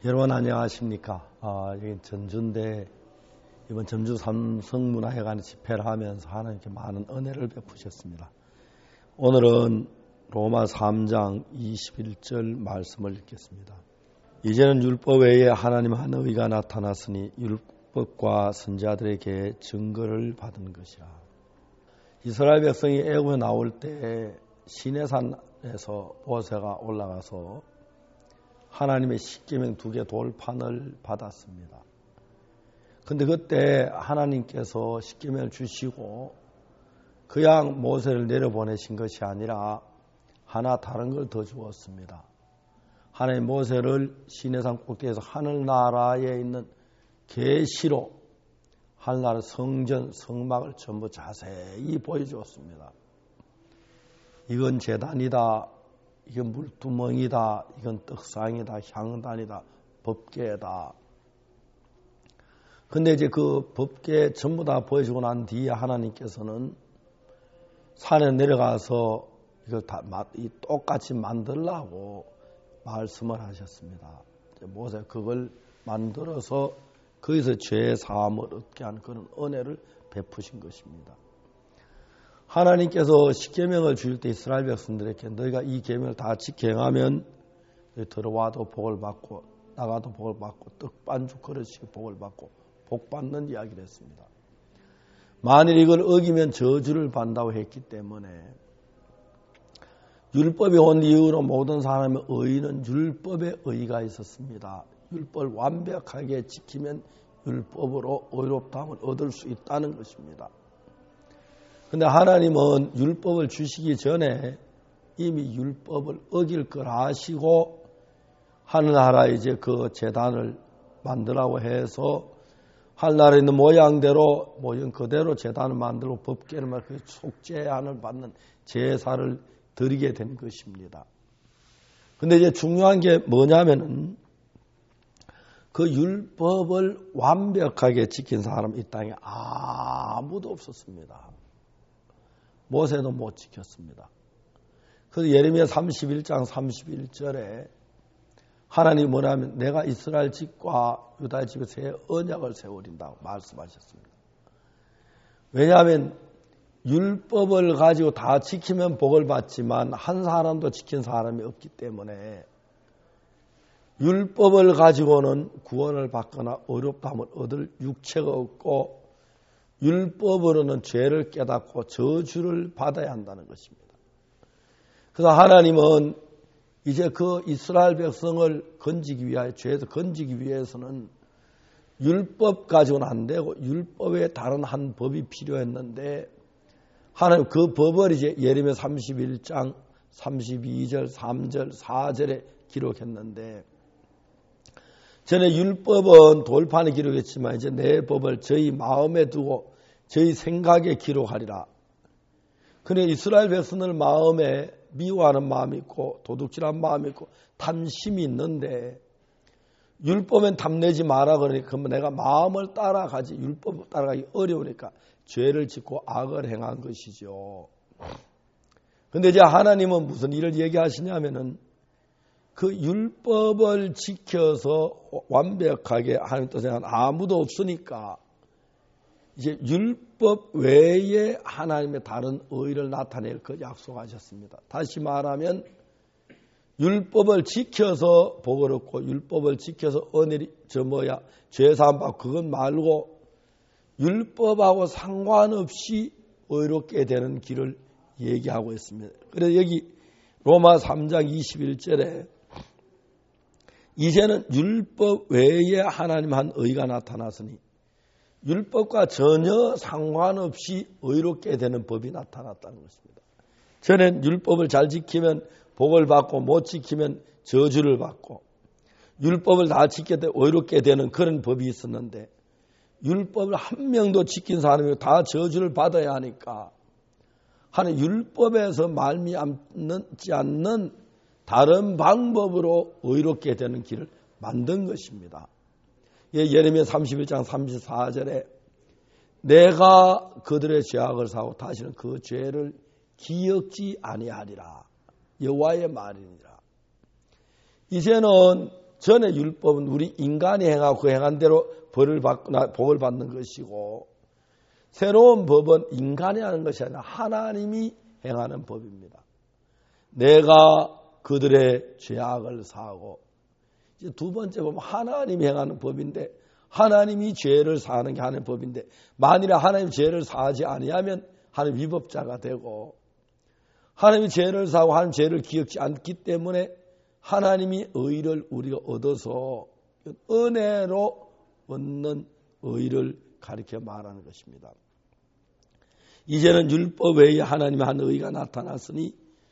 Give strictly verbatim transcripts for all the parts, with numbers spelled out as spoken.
여러분 안녕하십니까? 아, 여기 전주인데 이번 전주 삼성문화회관 집회를 하면서 하나님께 많은 은혜를 베푸셨습니다. 오늘은 로마 삼 장 이십일 절 말씀을 읽겠습니다. 이제는 율법 외에 하나님 한 의가 나타났으니 율법과 선지자들에게 증거를 받은 것이라. 이스라엘 백성이 애굽에 나올 때 시내산에서 모세가 올라가서 하나님의 십계명 두 개 돌판을 받았습니다. 근데 그때 하나님께서 십계명을 주시고 그냥 모세를 내려보내신 것이 아니라 하나 다른 걸 더 주었습니다. 하나님 모세를 시내산 꼭대기에서 하늘나라에 있는 계시로 하늘나라 성전, 성막을 전부 자세히 보여주었습니다. 이건 제단이다. 이건 물두멍이다. 이건 떡상이다. 향단이다. 법궤다. 근데 이제 그 법궤 전부 다 보여주고 난 뒤에 하나님께서는 산에 내려가서 이걸 다 똑같이 만들라고 말씀을 하셨습니다. 모세 그걸 만들어서 거기서 죄 사함을 얻게 하는 그런 은혜를 베푸신 것입니다. 하나님께서 십계명을 주실 때 이스라엘 백성들에게 너희가 이 계명을 다 지켜 행하면 들어와도 복을 받고 나가도 복을 받고 떡반죽 그릇이 복을 받고 복 받는 이야기를 했습니다. 만일 이걸 어기면 저주를 받는다고 했기 때문에 율법이 온 이후로 모든 사람의 의는 율법의 의가 있었습니다. 율법을 완벽하게 지키면 율법으로 의롭다함을 얻을 수 있다는 것입니다. 근데 하나님은 율법을 주시기 전에 이미 율법을 어길 걸 아시고 하늘나라에 이제 그 제단을 만들라고 해서 하늘나라에 있는 모양대로 모형 그대로 제단을 만들고 법궤를 만들고 속죄안을 받는 제사를 드리게 된 것입니다. 근데 이제 중요한 게 뭐냐면은 그 율법을 완벽하게 지킨 사람 이 땅에 아무도 없었습니다. 모세도 못 지켰습니다. 그래서 예레미야 삼십일 장 삼십일 절에 하나님이 뭐냐면 내가 이스라엘 집과 유다 집에 새 언약을 세우린다고 말씀하셨습니다. 왜냐하면 율법을 가지고 다 지키면 복을 받지만 한 사람도 지킨 사람이 없기 때문에 율법을 가지고는 구원을 받거나 어렵다함을 얻을 육체가 없고 율법으로는 죄를 깨닫고 저주를 받아야 한다는 것입니다. 그래서 하나님은 이제 그 이스라엘 백성을 건지기 위하여 죄에서 건지기 위해서는 율법 가지고는 안 되고 율법에 다른 한 법이 필요했는데 하나님 그 법을 이제 예레미야 삼십일 장 삼십이 절 삼 절 사 절에 기록했는데 전에 율법은 돌판에 기록했지만 이제 내 법을 저희 마음에 두고 저희 생각에 기록하리라. 그래 이스라엘 백성들 마음에 미워하는 마음이 있고 도둑질한 마음이 있고 탐심이 있는데 율법엔 탐내지 마라 그러니까 그러면 내가 마음을 따라가지 율법을 따라가기 어려우니까 죄를 짓고 악을 행한 것이죠. 그런데 이제 하나님은 무슨 일을 얘기하시냐면은 그 율법을 지켜서 완벽하게 하나님 뜻에 아무도 없으니까 이제 율법 외에 하나님의 다른 의를 나타낼 그 약속하셨습니다. 다시 말하면 율법을 지켜서 복을 얻고 율법을 지켜서 은혜리 저 뭐야 죄사함 받고 그건 말고 율법하고 상관없이 의롭게 되는 길을 얘기하고 있습니다. 그래서 여기 로마 삼 장 이십일 절에 이제는 율법 외에 하나님 한 의가 나타났으니 율법과 전혀 상관없이 의롭게 되는 법이 나타났다는 것입니다. 전엔 율법을 잘 지키면 복을 받고 못 지키면 저주를 받고 율법을 다 지킬 때 의롭게 되는 그런 법이 있었는데 율법을 한 명도 지킨 사람이 다 저주를 받아야 하니까 하는 율법에서 말미암지 않는 다른 방법으로 의롭게 되는 길을 만든 것입니다. 예레미야 삼십일 장 삼십사 절에 내가 그들의 죄악을 사고 다시는 그 죄를 기억지 아니하리라. 여호와의 말이니라. 이제는 전에 율법은 우리 인간이 행하고 그 행한 대로 벌을 받거나 복을 받는 것이고, 새로운 법은 인간이 하는 것이 아니라 하나님이 행하는 법입니다. 내가 그들의 죄악을 사하고, 이제 두 번째 법은 하나님이 행하는 법인데, 하나님이 죄를 사하는 게 하나님의 법인데, 만일에 하나님이 죄를 사하지 아니하면 하나님 위법자가 되고, 하나님이 죄를 사하고 하나님 죄를 기억지 않기 때문에 하나님이 의를 우리가 얻어서 은혜로 얻는 의를 가리켜 말하는 것입니다. 이제는 율법 외에 하나님의 한 의가 나타났으니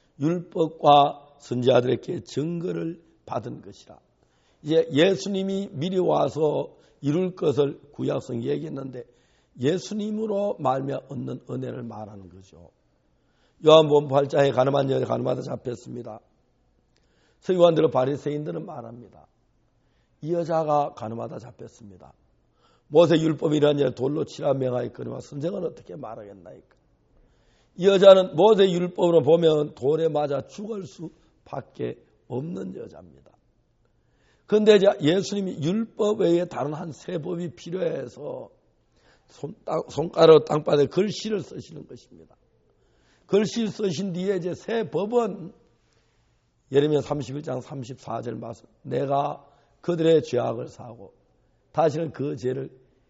율법과 선지자들에게 증거를 받은 것이라. 이제 예수님이 미리 와서 이룰 것을 구약성이 얘기했는데 예수님으로 말미암아 얻는 은혜를 말하는 거죠. 요한복음 팔 장에 가늠한 여자 가늠하다 잡혔습니다. 서기관들과 바리새인들은 말합니다. 이 여자가 가늠하다 잡혔습니다. 모세 율법이라는 여자 돌로 치라 명하였거니와 선생은 어떻게 말하겠나이까. 이 여자는 모세 율법으로 보면 돌에 맞아 죽을 수밖에 없는 여자입니다. 그런데 예수님이 율법 외에 다른 한 세 법이 필요해서 손, 손가락 땅바닥에 글씨를 쓰시는 것입니다. 글씨를 쓰신 뒤에 이제 새 법은 예레미야 삼십일 장 삼십사 절 말씀, 내가 그들의 죄악을 사하고 다시는 그 죄를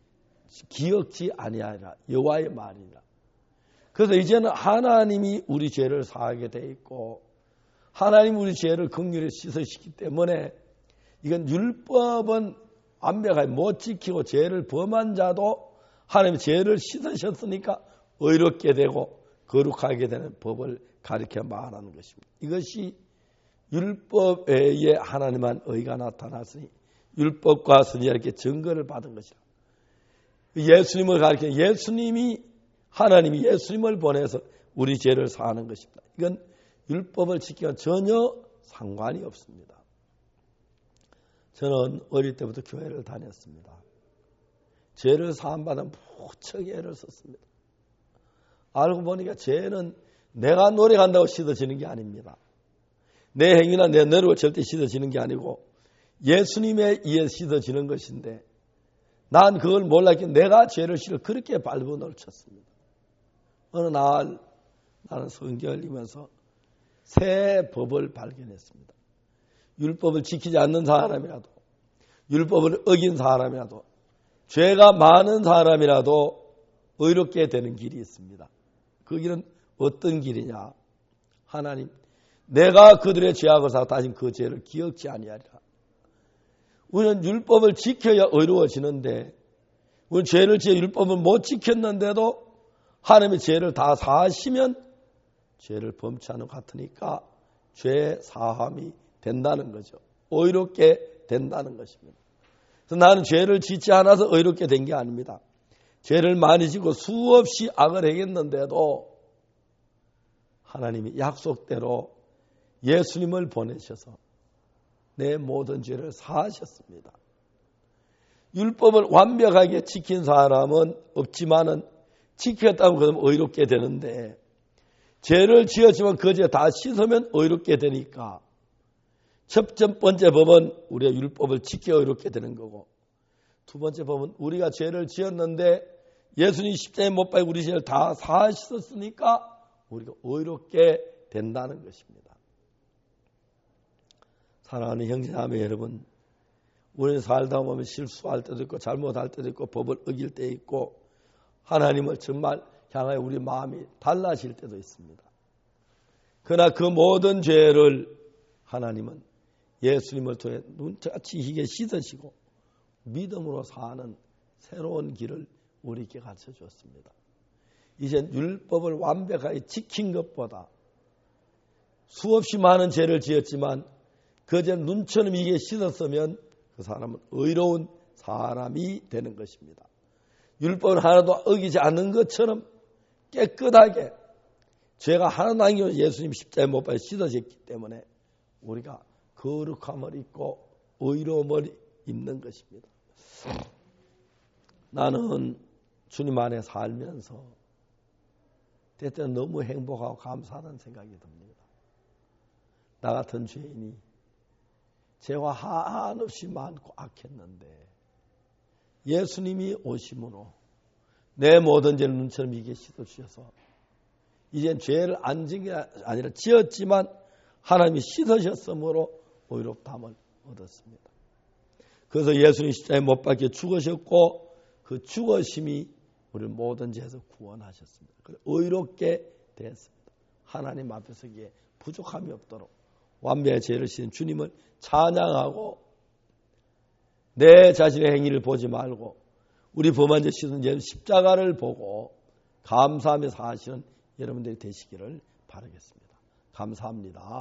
기억지 아니하리라. 여호와의 말이라. 그래서 이제는 하나님이 우리 죄를 사하게 돼 있고 하나님 우리 죄를 긍휼히 씻으시기 때문에 이건 율법은 완벽하게 못 지키고 죄를 범한 자도 하나님이 죄를 씻으셨으니까 의롭게 되고 거룩하게 되는 법을 가리켜 말하는 것입니다. 이것이 율법 외에 하나님만 의가 나타났으니 율법과 선지자에게 증거를 받은 것이라. 예수님을 가리켜 예수님이 하나님이 예수님을 보내서 우리 죄를 사하는 것입니다. 이건 율법을 지키기와 전혀 상관이 없습니다. 저는 어릴 때부터 교회를 다녔습니다. 죄를 사함받아 무척 애를 썼습니다. 알고 보니까 죄는 내가 노력한다고 씻어지는 게 아닙니다. 내 행위나 내 노력을 절대 씻어지는 게 아니고 예수님에 의해 씻어지는 것인데 난 그걸 몰랐기에 내가 죄를 씻어 그렇게 발버둥을 쳤습니다. 어느 날 나는 성경을 읽으면서 새 법을 발견했습니다. 율법을 지키지 않는 사람이라도 율법을 어긴 사람이라도 죄가 많은 사람이라도 의롭게 되는 길이 있습니다. 그 길은 어떤 길이냐? 하나님, 내가 그들의 죄악을 사고 다시는 그 죄를 기억지 아니하리라. 우리는 율법을 지켜야 의로워지는데 우리는 죄를 지어 율법을 못 지켰는데도 하나님의 죄를 다 사하시면 죄를 범치 않은 것 같으니까 죄 사함이 된다는 거죠. 의롭게 된다는 것입니다. 그래서 나는 죄를 짓지 않아서 의롭게 된 게 아닙니다. 죄를 많이 지고 수없이 악을 행했는데도 하나님이 약속대로 예수님을 보내셔서 내 모든 죄를 사하셨습니다. 율법을 완벽하게 지킨 사람은 없지만은 지켰다고 그러면 의롭게 되는데 죄를 지었지만 그 죄 다 씻으면 의롭게 되니까 첫 번째 법은 우리가 율법을 지켜 의롭게 되는 거고 두 번째 법은 우리가 죄를 지었는데 예수님 십자가에 못 박혀 우리 죄를 다 사하셨으니까 우리가 의롭게 된다는 것입니다. 사랑하는 형제자매 여러분, 우리는 살다 보면 실수할 때도 있고 잘못할 때도 있고 법을 어길 때 있고 하나님을 정말 향하여 우리 마음이 달라질 때도 있습니다. 그러나 그 모든 죄를 하나님은 예수님을 통해 눈같이 희게 씻으시고 믿음으로 사는 새로운 길을 우리에게 가르쳐 주었습니다. 이제 율법을 완벽하게 지킨 것보다 수없이 많은 죄를 지었지만 그 죄 눈처럼 이게 씻었으면 그 사람은 의로운 사람이 되는 것입니다. 율법을 하나도 어기지 않는 것처럼 깨끗하게 죄가 하나도 아니고 예수님 십자가에 못 박혀 씻어졌기 때문에 우리가 거룩함을 입고 의로움을 입는 것입니다. 나는 주님 안에 살면서 때때는 너무 행복하고 감사하다는 생각이 듭니다. 나 같은 죄인이 죄가 한없이 많고 악했는데 예수님이 오심으로 내 모든 죄를 눈처럼 이게 씻어주셔서 이젠 죄를 안 지은 게 아니라 지었지만 하나님이 씻으셨으므로 의롭다함을 얻었습니다. 그래서 예수님 십자가에 못 박혀 죽으셨고 그 죽으심이 우리 모든 죄에서 구원하셨습니다. 의롭게 됐습니다. 하나님 앞에 서기에 부족함이 없도록 완벽한 죄를 지은 주님을 찬양하고 내 자신의 행위를 보지 말고 우리 범한 죄 씻은 십자가를 보고 감사하며 사시는 여러분들이 되시기를 바라겠습니다. 감사합니다.